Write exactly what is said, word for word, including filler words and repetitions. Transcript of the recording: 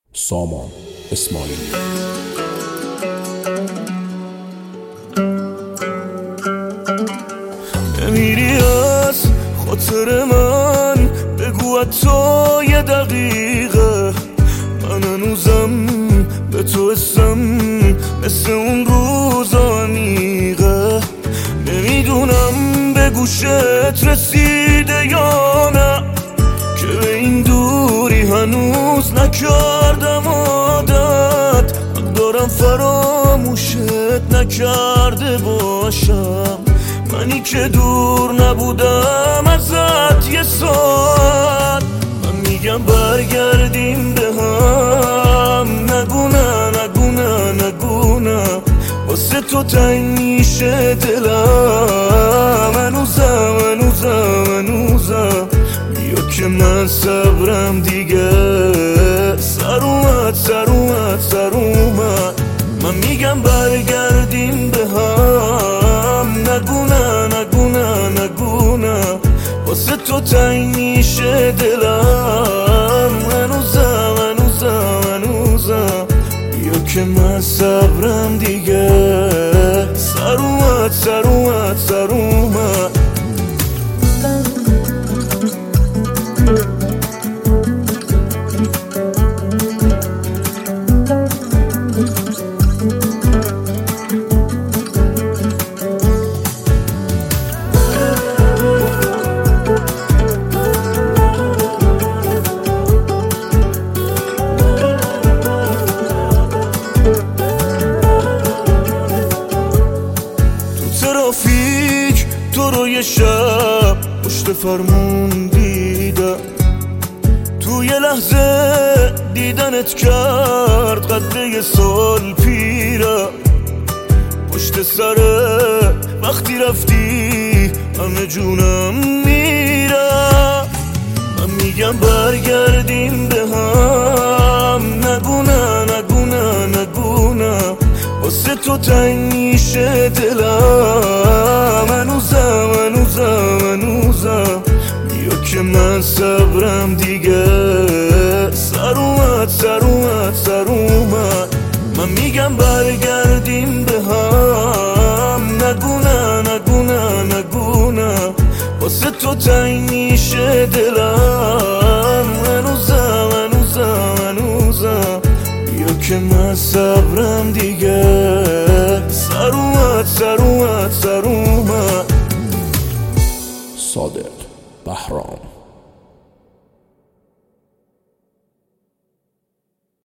سامان اسماعیلی. نمیری از خاطر من، بگو تو یه دقیقه. من هنوزم به تو اسم مثل اون روزا نیغه. نمیدونم به گوشت رسیده یا نه، که به این دوری هنوز نکردم عادت. حق دارم فراموشت نکرده باشم، منی که دور نبودم ازت یه ساعت. من میگم برگردیم به هم، نگو نه نگو نه نگو نه، واسه تو تنگ میشه دلم. هنوزم هنوزم هنوزم بیا که من صبرم دیگه سر اومد سر اومد سر اومد. من میگم برگردیم به هم، نگو نه نگو نه نگو نه، واسه تو تنگ میشه دلم. هنوزم هنوزم هنوزم بیا که من صبرم دیگه سر اومد سر اومد سر اومد. ترافیک تو رو یه شب پشت فرمون دیدم، تو یه لحظه دیدنت کرد قد یه سال پیرم. پشت سره وقتی رفتی همه جونم میرم. من میگم برگردیم به هم، نگو نه نگو نه نگو نه، واسه تو تنگ میشه دلم. هنوزم هنوزم هنوزم بیا که من صبرم دیگه سر اومد سر اومد سر اومد. من میگم برگردیم به هم، نگو نه نگو نه نگو نه، واسه تو تنگ میشه دلم. هنوزم هنوزم هنوزم بیا که من صبرم دیگه سر اومد سر اومد سر اومد. صادق بهرام.